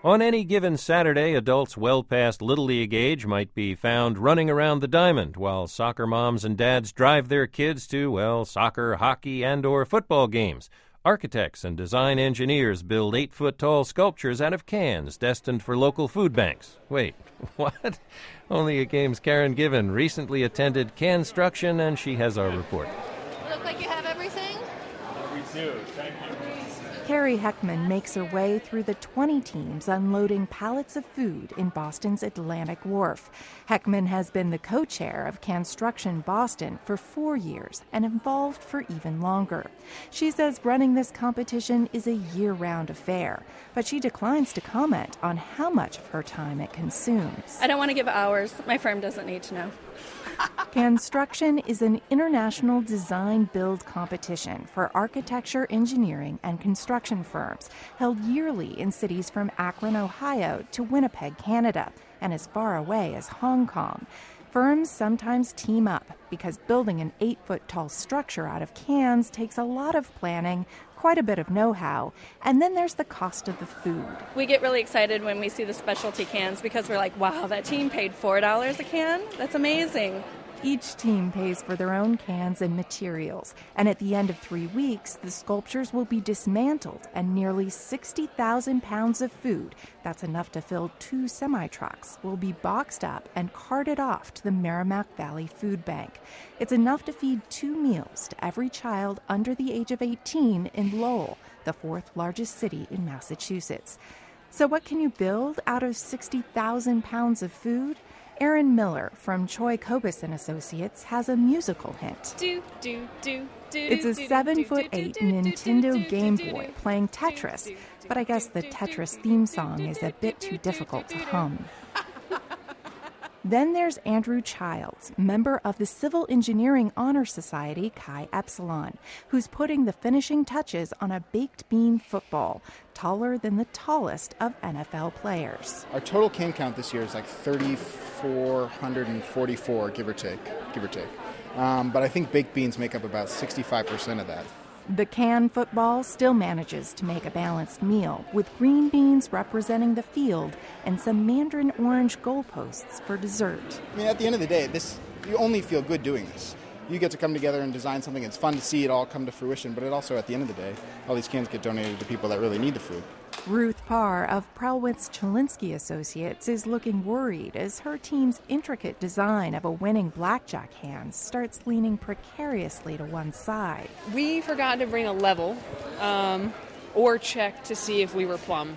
On any given Saturday, adults well past Little League age might be found running around the diamond, while soccer moms and dads drive their kids to, soccer, hockey, and/or football games. Architects and design engineers build 8-foot-tall sculptures out of cans destined for local food banks. Wait, what? Only a Game's Karen Given recently attended Construction, and she has our report. Look like you have everything? We do, thank you. Carrie Heckman makes her way through the 20 teams unloading pallets of food in Boston's Atlantic Wharf. Heckman has been the co-chair of Construction Boston for 4 years and involved for even longer. She says running this competition is a year-round affair, but she declines to comment on how much of her time it consumes. I don't want to give hours. My firm doesn't need to know. Construction is an international design-build competition for architecture, engineering, and construction firms held yearly in cities from Akron, Ohio to Winnipeg, Canada, and as far away as Hong Kong. Firms sometimes team up because building an 8-foot-tall structure out of cans takes a lot of planning, quite a bit of know-how, and then there's the cost of the food. We get really excited when we see the specialty cans because we're like, wow, that team paid $4 a can? That's amazing. Each team pays for their own cans and materials, and at the end of 3 weeks, the sculptures will be dismantled and nearly 60,000 pounds of food, that's enough to fill 2 semi-trucks, will be boxed up and carted off to the Merrimack Valley Food Bank. It's enough to feed 2 meals to every child under the age of 18 in Lowell, the 4th largest city in Massachusetts. So what can you build out of 60,000 pounds of food? Aaron Miller from Choi Kobus & Associates has a musical hint. It's a 7'8" Nintendo Game Boy playing Tetris, but I guess the Tetris theme song is a bit too difficult to hum. Then there's Andrew Childs, member of the Civil Engineering Honor Society Chi Epsilon, who's putting the finishing touches on a baked bean football, taller than the tallest of NFL players. Our total can count this year is like 3,444, give or take. But I think baked beans make up about 65% of that. The can football still manages to make a balanced meal, with green beans representing the field and some mandarin orange goalposts for dessert. I mean, at the end of the day, you only feel good doing this. You get to come together and design something. It's fun to see it all come to fruition, but it also, at the end of the day, all these cans get donated to people that really need the food. Ruth Parr of Prelwitz-Chelinsky Associates is looking worried as her team's intricate design of a winning blackjack hand starts leaning precariously to one side. We forgot to bring a level or check to see if we were plumb.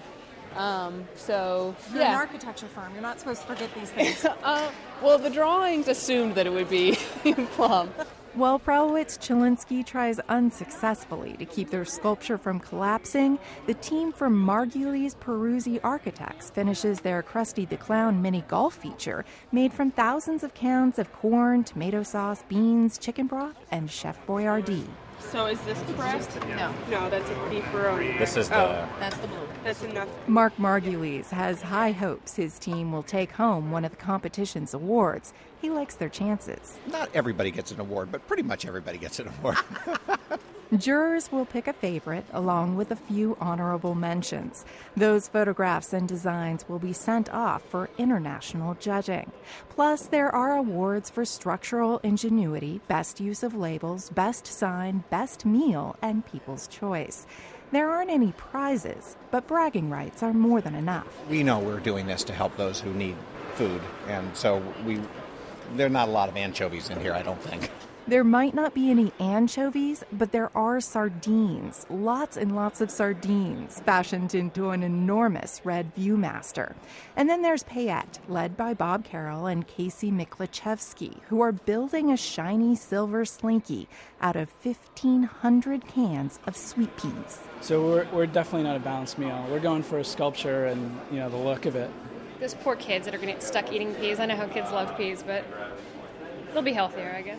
You're an architecture firm. You're not supposed to forget these things. Well, the drawings assumed that it would be plumb. While Prelwitz-Chelinsky tries unsuccessfully to keep their sculpture from collapsing, the team from Margulies Peruzzi Architects finishes their Krusty the Clown mini golf feature made from thousands of cans of corn, tomato sauce, beans, chicken broth, and Chef Boyardee. So is this the breast? No, that's a beefaroni. This is that's the blue. That's enough. Mark Margulies has high hopes his team will take home one of the competition's awards. He likes their chances. Not everybody gets an award, but pretty much everybody gets an award. Jurors will pick a favorite along with a few honorable mentions. Those photographs and designs will be sent off for international judging. Plus, there are awards for structural ingenuity, best use of labels, best sign, best meal, and people's choice. There aren't any prizes, but bragging rights are more than enough. We know we're doing this to help those who need food, and so there are not a lot of anchovies in here, I don't think. There might not be any anchovies, but there are sardines, lots and lots of sardines, fashioned into an enormous red Viewmaster. And then there's Payette, led by Bob Carroll and Casey Miklachevsky, who are building a shiny silver slinky out of 1,500 cans of sweet peas. So we're definitely not a balanced meal. We're going for a sculpture and, the look of it. Those poor kids that are going to get stuck eating peas. I know how kids love peas, but they'll be healthier, I guess.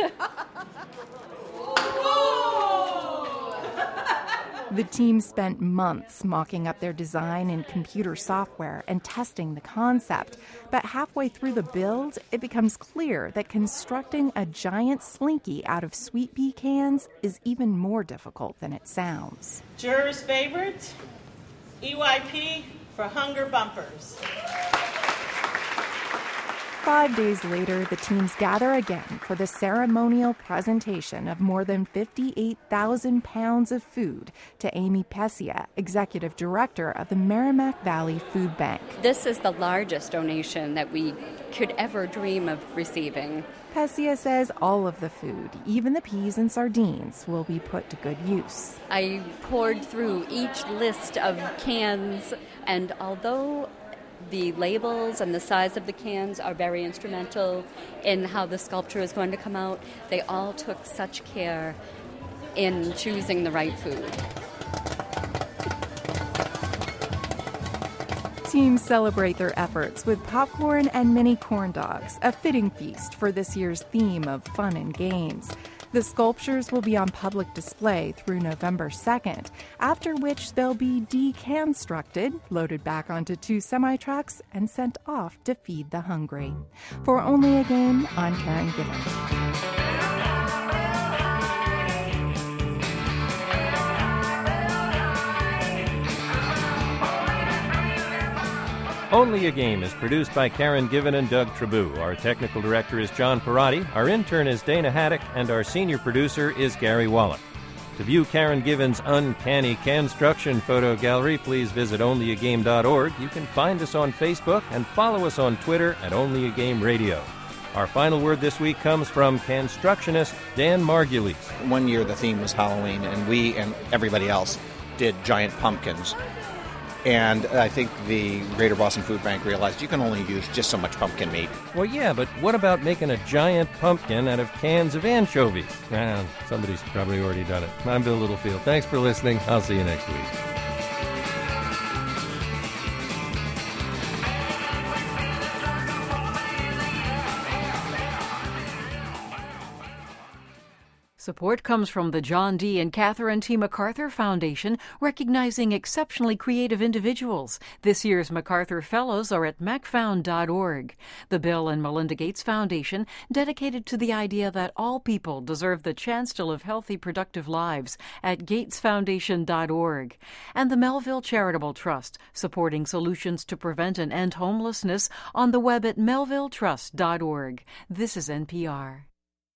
The team spent months mocking up their design in computer software and testing the concept. But halfway through the build, it becomes clear that constructing a giant slinky out of sweet pea cans is even more difficult than it sounds. Jurors' favorite, EYP for Hunger Bumpers. 5 days later, the teams gather again for the ceremonial presentation of more than 58,000 pounds of food to Amy Pescia, Executive Director of the Merrimack Valley Food Bank. This is the largest donation that we could ever dream of receiving. Pescia says all of the food, even the peas and sardines, will be put to good use. I poured through each list of cans, and although the labels and the size of the cans are very instrumental in how the sculpture is going to come out, they all took such care in choosing the right food. Teams celebrate their efforts with popcorn and mini corn dogs, a fitting feast for this year's theme of fun and games. The sculptures will be on public display through November 2nd, after which they'll be deconstructed, loaded back onto 2 semi-trucks, and sent off to feed the hungry. For Only a Game, I'm Karen Given. Only a Game is produced by Karen Given and Doug Trabou. Our technical director is John Perotti, our intern is Dana Haddock, and our senior producer is Gary Wallach. To view Karen Given's uncanny construction photo gallery, please visit onlyagame.org. You can find us on Facebook and follow us on Twitter at Only a Game Radio. Our final word this week comes from constructionist Dan Margulies. One year the theme was Halloween, and we and everybody else did giant pumpkins. And I think the Greater Boston Food Bank realized you can only use just so much pumpkin meat. Well, yeah, but what about making a giant pumpkin out of cans of anchovies? Somebody's probably already done it. I'm Bill Littlefield. Thanks for listening. I'll see you next week. Support comes from the John D. and Catherine T. MacArthur Foundation, recognizing exceptionally creative individuals. This year's MacArthur Fellows are at macfound.org. The Bill and Melinda Gates Foundation, dedicated to the idea that all people deserve the chance to live healthy, productive lives, at gatesfoundation.org. And the Melville Charitable Trust, supporting solutions to prevent and end homelessness, on the web at melvilletrust.org. This is NPR.